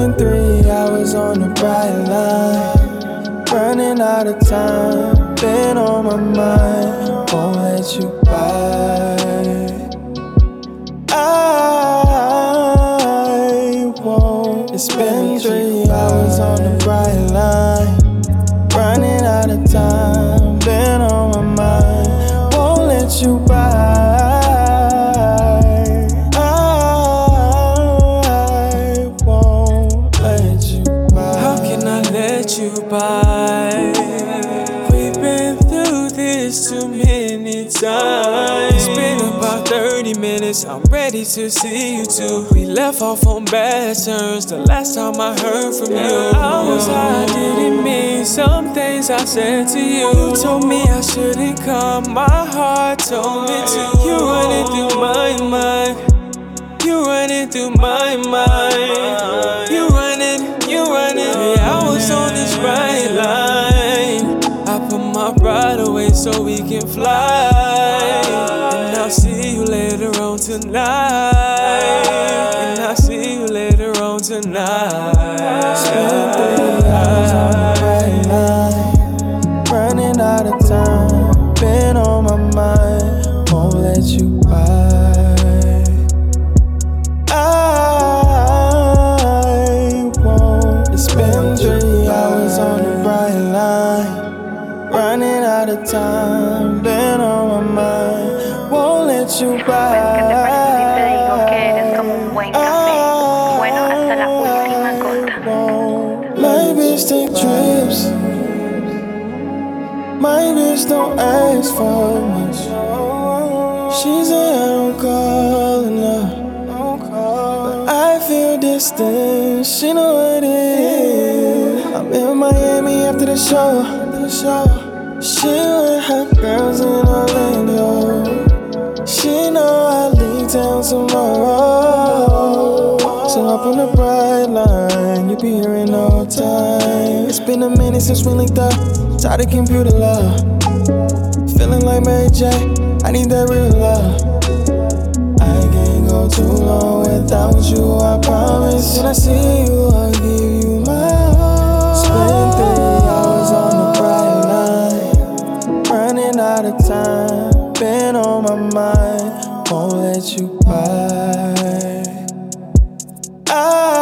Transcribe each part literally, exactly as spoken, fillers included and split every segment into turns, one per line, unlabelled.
Spent three hours on the bright line, running out of time, been on my mind, won't let you by. I won't. It's been three hours on the bright line, running out of time, been on my mind, won't let you by.
You by. We've been through this too many times. It's been about thirty minutes, I'm ready to see you too. We left off on bad terms the last time I heard from you. I was high, I didn't mean some things I said to you. You told me I shouldn't come, my heart told me to. You running through my mind, you running through my mind. You running, you running. Three hours on this bright line. I put my pride away so we can fly. And I'll see you later on tonight. And I'll see you later on tonight.
Spent three hours on the bright line, running out of time, been on my mind, won't let you by. Spend three hours on the bright line, running out of time, been on my mind, won't let you by. My bitch take trips, my bitch don't ask for much. She say I don't call enough, but I feel distant, she know what it is. I'm in Miami after the show, after the show. She with her girls in Orlando. She know I leave town tomorrow. So up on the bright line, you be here in no time. It's been a minute since we linked up, tired of computer love. Feeling like Mary J, I need that real love. I can't go too long without you, I promise. When I see you, I'll give you my heart. Spend three hours on the bright line, running out of time, been on my mind, won't let you by. I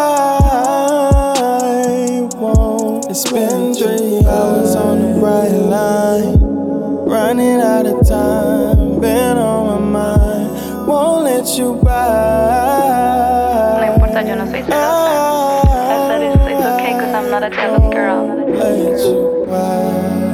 won't. It's been three hours on the bright line, running out of time, been on my mind, won't let you by.
No importa, yo no soy celosa. That's that it's okay, cause I'm not a jealous girl.
Let you by.